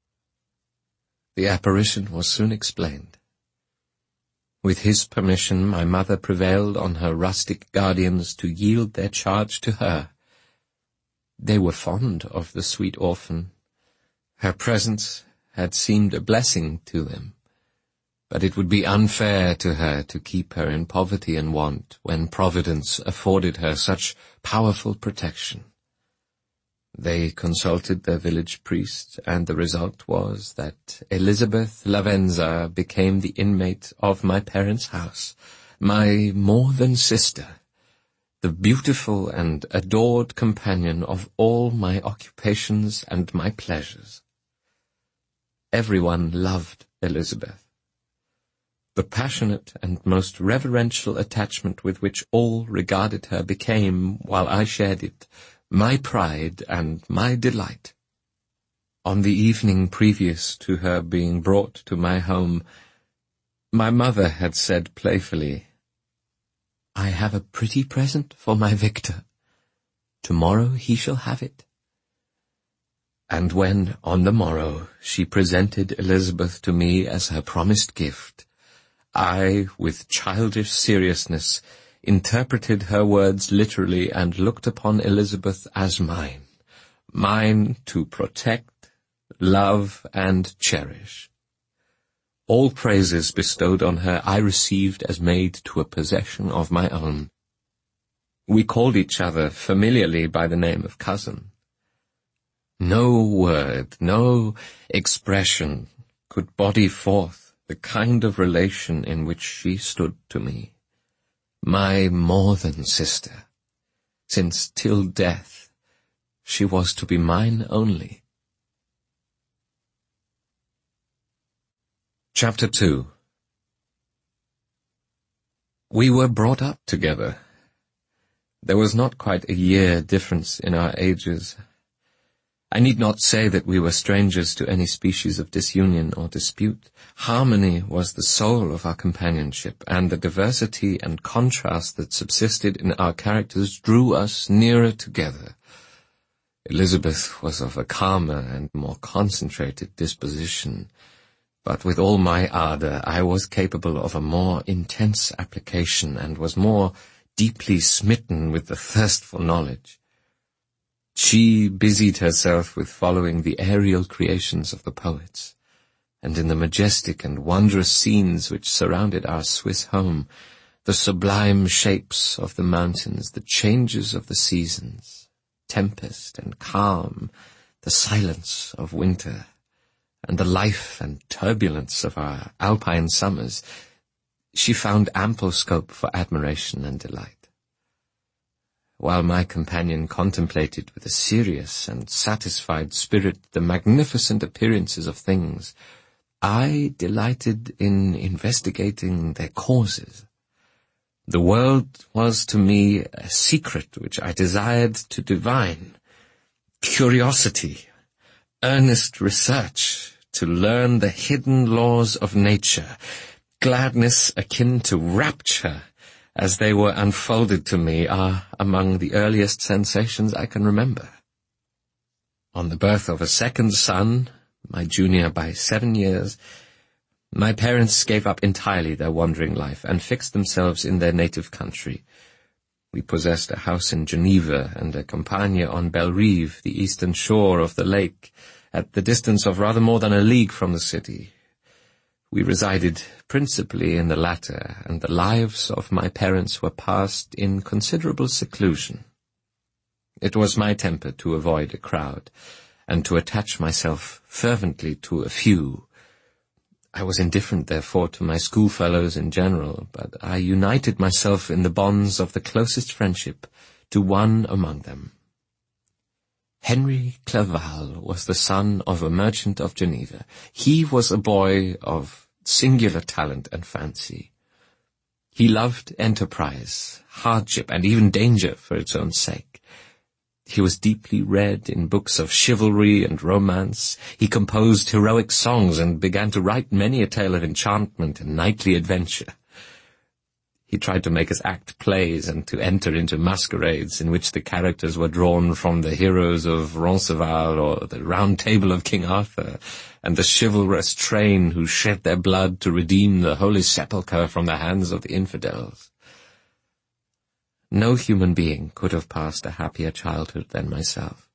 The apparition was soon explained. With his permission, my mother prevailed on her rustic guardians to yield their charge to her. They were fond of the sweet orphan. Her presence had seemed a blessing to them, but it would be unfair to her to keep her in poverty and want when Providence afforded her such powerful protection. They consulted their village priest, and the result was that Elizabeth Lavenza became the inmate of my parents' house, my more than sister, the beautiful and adored companion of all my occupations and my pleasures. Everyone loved Elizabeth. The passionate and most reverential attachment with which all regarded her became, while I shared it, my pride and my delight. On the evening previous to her being brought to my home, my mother had said playfully, "I have a pretty present for my Victor. Tomorrow he shall have it." And when, on the morrow, she presented Elizabeth to me as her promised gift, I, with childish seriousness, interpreted her words literally and looked upon Elizabeth as mine to protect, love, and cherish. All praises bestowed on her I received as made to a possession of my own. We called each other familiarly by the name of cousin. No word, no expression could body forth the kind of relation in which she stood to me. My more than sister, since till death she was to be mine only. Chapter 2. We were brought up together. There was not quite a year difference in our ages. I need not say that we were strangers to any species of disunion or dispute. Harmony was the soul of our companionship, and the diversity and contrast that subsisted in our characters drew us nearer together. Elizabeth was of a calmer and more concentrated disposition, but with all my ardor I was capable of a more intense application, and was more deeply smitten with the thirst for knowledge. She busied herself with following the aerial creations of the poets, and in the majestic and wondrous scenes which surrounded our Swiss home, the sublime shapes of the mountains, the changes of the seasons, tempest and calm, the silence of winter, and the life and turbulence of our alpine summers, she found ample scope for admiration and delight. While my companion contemplated with a serious and satisfied spirit the magnificent appearances of things, I delighted in investigating their causes. The world was to me a secret which I desired to divine, curiosity, earnest research, to learn the hidden laws of nature, gladness akin to rapture, as they were unfolded to me, are among the earliest sensations I can remember. On the birth of a second son, my junior by 7 years, my parents gave up entirely their wandering life and fixed themselves in their native country. We possessed a house in Geneva and a campagna on Belle Rive, the eastern shore of the lake, at the distance of rather more than a league from the city. We resided principally in the latter, and the lives of my parents were passed in considerable seclusion. It was my temper to avoid a crowd, and to attach myself fervently to a few. I was indifferent, therefore, to my schoolfellows in general, but I united myself in the bonds of the closest friendship to one among them. Henry Clerval was the son of a merchant of Geneva. He was a boy of singular talent and fancy. He loved enterprise, hardship, and even danger for its own sake. He was deeply read in books of chivalry and romance. He composed heroic songs and began to write many a tale of enchantment and knightly adventure. He tried to make us act plays and to enter into masquerades in which the characters were drawn from the heroes of Roncesvalles or the Round Table of King Arthur, and the chivalrous train who shed their blood to redeem the Holy Sepulchre from the hands of the infidels. No human being could have passed a happier childhood than myself.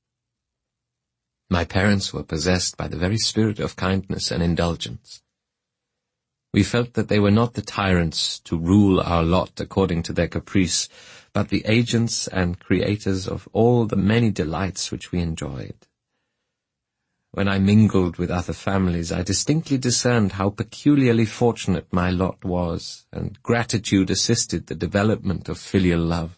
My parents were possessed by the very spirit of kindness and indulgence. We felt that they were not the tyrants to rule our lot according to their caprice, but the agents and creators of all the many delights which we enjoyed. When I mingled with other families, I distinctly discerned how peculiarly fortunate my lot was, and gratitude assisted the development of filial love.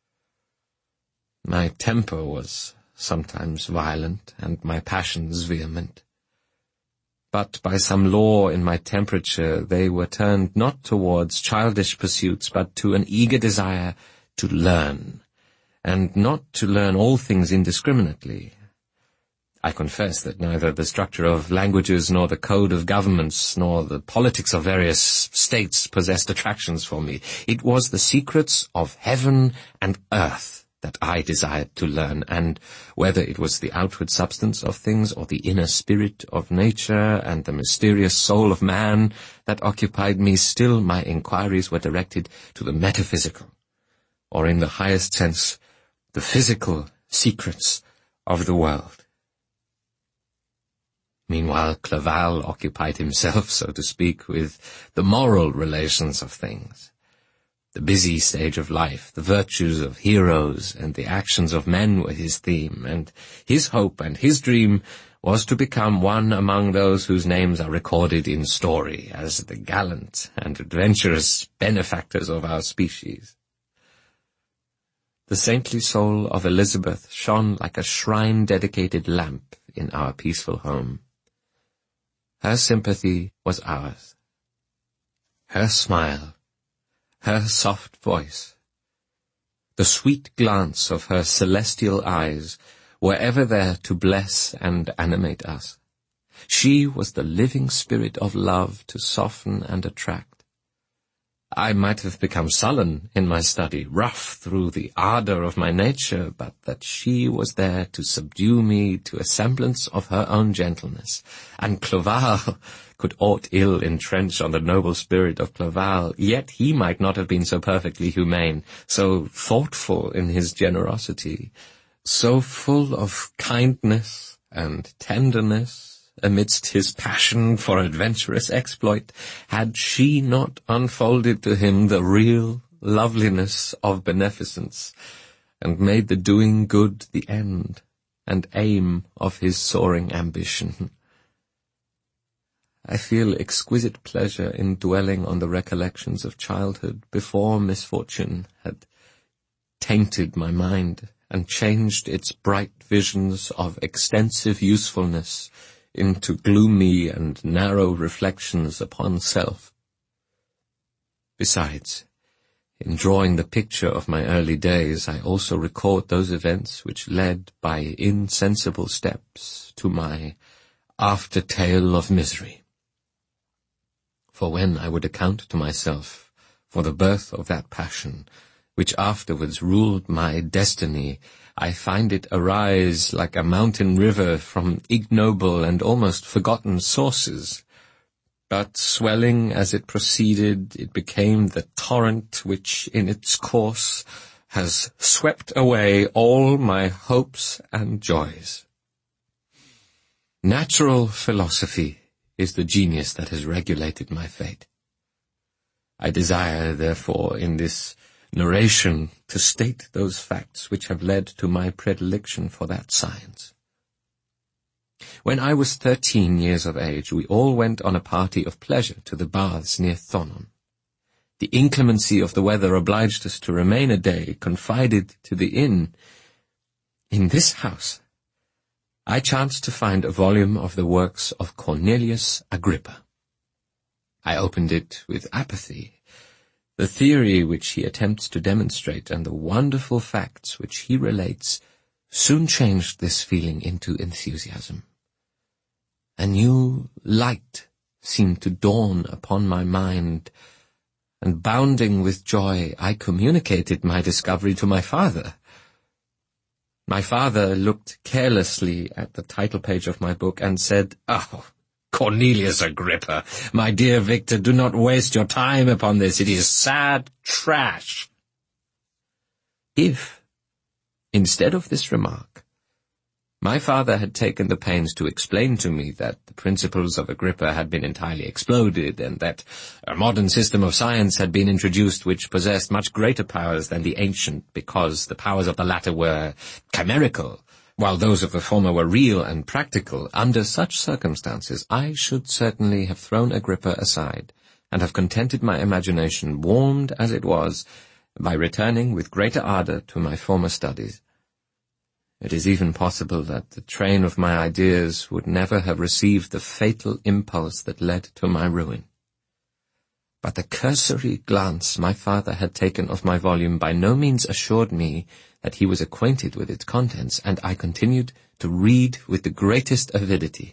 My temper was sometimes violent, and my passions vehement. But by some law in my temperature they were turned not towards childish pursuits, but to an eager desire to learn, and not to learn all things indiscriminately. I confess that neither the structure of languages, nor the code of governments, nor the politics of various states possessed attractions for me. It was the secrets of heaven and earth that I desired to learn, and whether it was the outward substance of things or the inner spirit of nature and the mysterious soul of man that occupied me, still my inquiries were directed to the metaphysical, or in the highest sense, the physical secrets of the world. Meanwhile, Clerval occupied himself, so to speak, with the moral relations of things. The busy stage of life, the virtues of heroes, and the actions of men were his theme, and his hope and his dream was to become one among those whose names are recorded in story as the gallant and adventurous benefactors of our species. The saintly soul of Elizabeth shone like a shrine-dedicated lamp in our peaceful home. Her sympathy was ours. Her smile, her soft voice, the sweet glance of her celestial eyes were ever there to bless and animate us. She was the living spirit of love to soften and attract. I might have become sullen in my study, rough through the ardor of my nature, but that she was there to subdue me to a semblance of her own gentleness. And Clerval could aught ill entrench on the noble spirit of Clerval, yet he might not have been so perfectly humane, so thoughtful in his generosity, so full of kindness and tenderness, amidst his passion for adventurous exploit, had she not unfolded to him the real loveliness of beneficence, and made the doing good the end and aim of his soaring ambition. I feel exquisite pleasure in dwelling on the recollections of childhood before misfortune had tainted my mind and changed its bright visions of extensive usefulness into gloomy and narrow reflections upon self. Besides, in drawing the picture of my early days, I also record those events which led by insensible steps to my after-tale of misery. For when I would account to myself for the birth of that passion, which afterwards ruled my destiny, I find it arise like a mountain river from ignoble and almost forgotten sources. But swelling as it proceeded, it became the torrent which in its course has swept away all my hopes and joys. Natural philosophy is the genius that has regulated my fate. I desire, therefore, in this narration to state those facts which have led to my predilection for that science. When I was 13 years of age, we all went on a party of pleasure to the baths near Thonon. The inclemency of the weather obliged us to remain a day confided to the inn. In this house, I chanced to find a volume of the works of Cornelius Agrippa. I opened it with apathy. The theory which he attempts to demonstrate and the wonderful facts which he relates soon changed this feeling into enthusiasm. A new light seemed to dawn upon my mind, and bounding with joy, I communicated my discovery to my father. My father looked carelessly at the title page of my book and said, "Oh, Cornelius Agrippa, my dear Victor, do not waste your time upon this. It is sad trash." If, instead of this remark, my father had taken the pains to explain to me that the principles of Agrippa had been entirely exploded, and that a modern system of science had been introduced which possessed much greater powers than the ancient, because the powers of the latter were chimerical, while those of the former were real and practical, under such circumstances I should certainly have thrown Agrippa aside, and have contented my imagination, warmed as it was, by returning with greater ardour to my former studies. It is even possible that the train of my ideas would never have received the fatal impulse that led to my ruin. But the cursory glance my father had taken of my volume by no means assured me that he was acquainted with its contents, and I continued to read with the greatest avidity.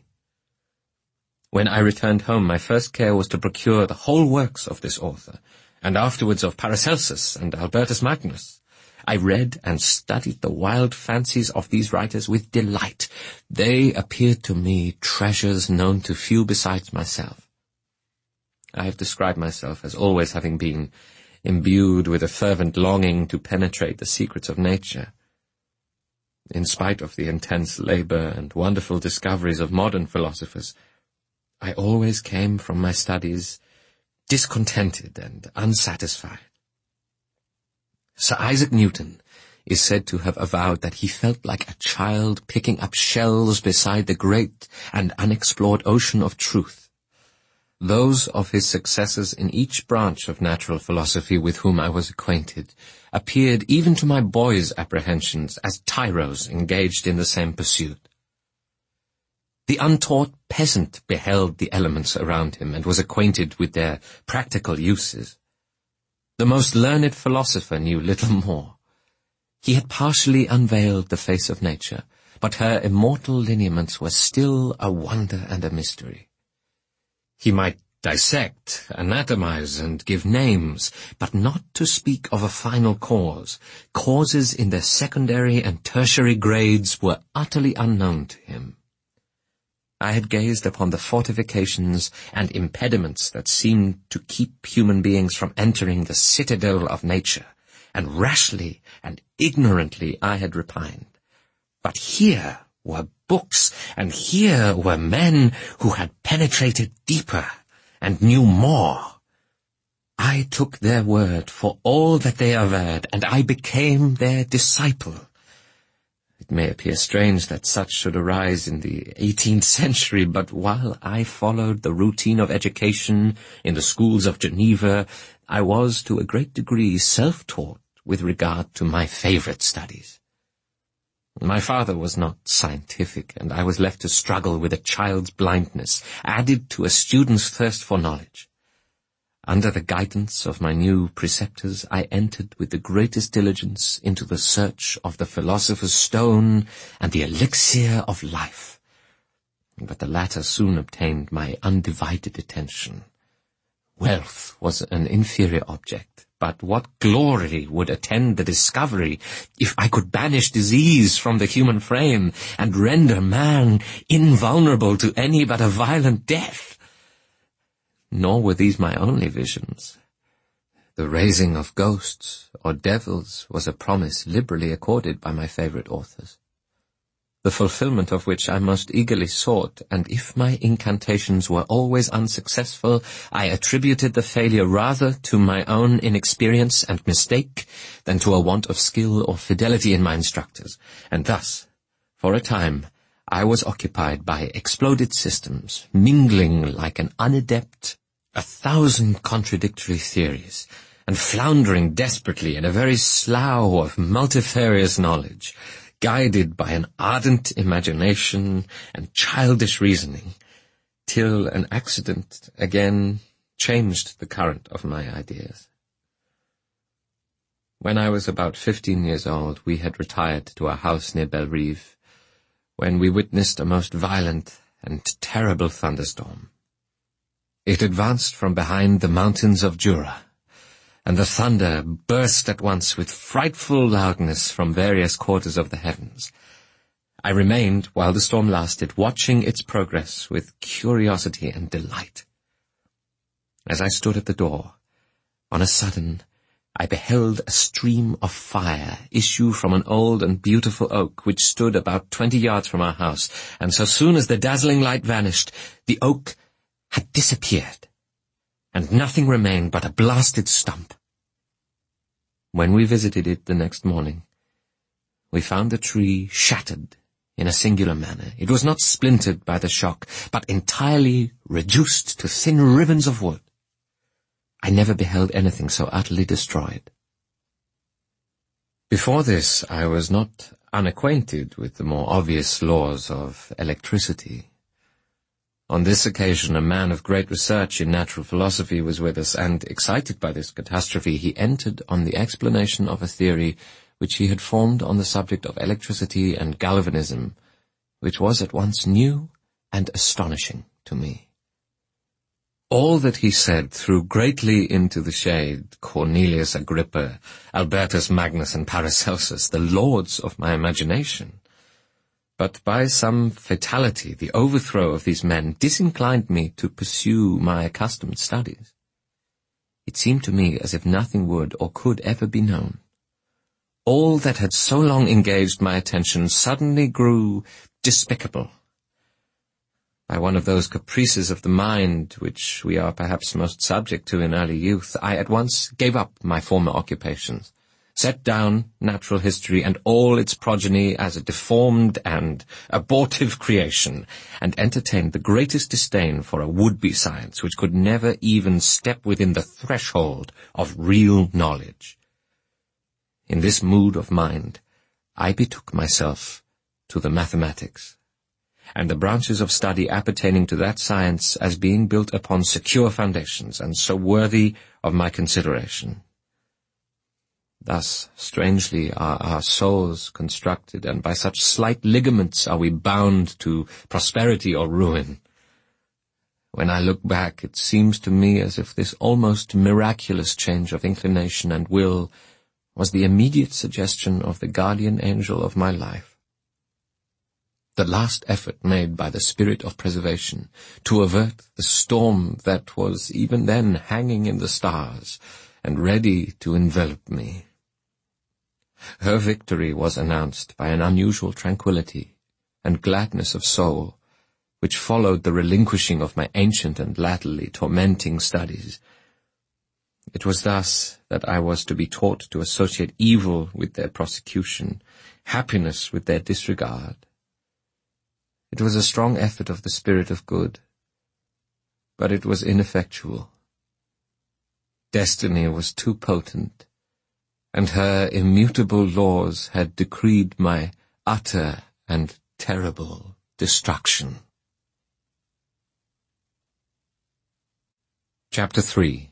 When I returned home, my first care was to procure the whole works of this author, and afterwards of Paracelsus and Albertus Magnus. I read and studied the wild fancies of these writers with delight. They appeared to me treasures known to few besides myself. I have described myself as always having been imbued with a fervent longing to penetrate the secrets of nature. In spite of the intense labor and wonderful discoveries of modern philosophers, I always came from my studies discontented and unsatisfied. Sir Isaac Newton is said to have avowed that he felt like a child picking up shells beside the great and unexplored ocean of truth. Those of his successors in each branch of natural philosophy with whom I was acquainted appeared even to my boy's apprehensions as tyros engaged in the same pursuit. The untaught peasant beheld the elements around him and was acquainted with their practical uses. The most learned philosopher knew little more. He had partially unveiled the face of nature, but her immortal lineaments were still a wonder and a mystery. He might dissect, anatomize, and give names, but not to speak of a final cause. Causes in their secondary and tertiary grades were utterly unknown to him. I had gazed upon the fortifications and impediments that seemed to keep human beings from entering the citadel of nature, and rashly and ignorantly I had repined. But here were books, and here were men who had penetrated deeper and knew more. I took their word for all that they averred, and I became their disciple. It may appear strange that such should arise in the 18th century, but while I followed the routine of education in the schools of Geneva, I was to a great degree self-taught with regard to my favorite studies. My father was not scientific, and I was left to struggle with a child's blindness, added to a student's thirst for knowledge. Under the guidance of my new preceptors, I entered with the greatest diligence into the search of the philosopher's stone and the elixir of life. But the latter soon obtained my undivided attention. Wealth was an inferior object, but what glory would attend the discovery if I could banish disease from the human frame and render man invulnerable to any but a violent death? Nor were these my only visions. The raising of ghosts or devils was a promise liberally accorded by my favorite authors. the fulfillment of which I most eagerly sought, and if my incantations were always unsuccessful, I attributed the failure rather to my own inexperience and mistake than to a want of skill or fidelity in my instructors, and thus, for a time, I was occupied by exploded systems, mingling like an unadept 1,000 contradictory theories, and floundering desperately in a very slough of multifarious knowledge, guided by an ardent imagination and childish reasoning, till an accident again changed the current of my ideas. When I was about 15 years old, we had retired to a house near Bellerive, when we witnessed a most violent and terrible thunderstorm. It advanced from behind the mountains of Jura, and the thunder burst at once with frightful loudness from various quarters of the heavens. I remained, while the storm lasted, watching its progress with curiosity and delight. As I stood at the door, on a sudden, I beheld a stream of fire issue from an old and beautiful oak which stood about 20 yards from our house, and so soon as the dazzling light vanished, the oak had disappeared, and nothing remained but a blasted stump. When we visited it the next morning, we found the tree shattered in a singular manner. It was not splintered by the shock, but entirely reduced to thin ribbons of wood. I never beheld anything so utterly destroyed. Before this, I was not unacquainted with the more obvious laws of electricity. On this occasion, a man of great research in natural philosophy was with us, and, excited by this catastrophe, he entered on the explanation of a theory which he had formed on the subject of electricity and galvanism, which was at once new and astonishing to me. All that he said threw greatly into the shade Cornelius Agrippa, Albertus Magnus, and Paracelsus, the lords of my imagination. But by some fatality, the overthrow of these men disinclined me to pursue my accustomed studies. It seemed to me as if nothing would or could ever be known. All that had so long engaged my attention suddenly grew despicable. By one of those caprices of the mind which we are perhaps most subject to in early youth, I at once gave up my former occupations, set down natural history and all its progeny as a deformed and abortive creation, and entertained the greatest disdain for a would-be science which could never even step within the threshold of real knowledge. In this mood of mind, I betook myself to the mathematics, and the branches of study appertaining to that science as being built upon secure foundations, and so worthy of my consideration. Thus, strangely, are our souls constructed, and by such slight ligaments are we bound to prosperity or ruin. When I look back, it seems to me as if this almost miraculous change of inclination and will was the immediate suggestion of the guardian angel of my life. The last effort made by the spirit of preservation to avert the storm that was even then hanging in the stars and ready to envelop me. Her victory was announced by an unusual tranquillity and gladness of soul, which followed the relinquishing of my ancient and latterly tormenting studies. It was thus that I was to be taught to associate evil with their prosecution, happiness with their disregard. It was a strong effort of the spirit of good, but it was ineffectual. Destiny was too potent, and her immutable laws had decreed my utter and terrible destruction. Chapter 3.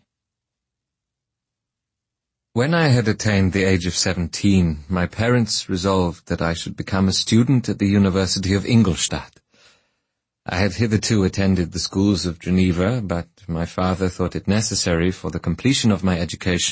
When I had attained the age of 17, my parents resolved that I should become a student at the University of Ingolstadt. I had hitherto attended the schools of Geneva, but my father thought it necessary for the completion of my education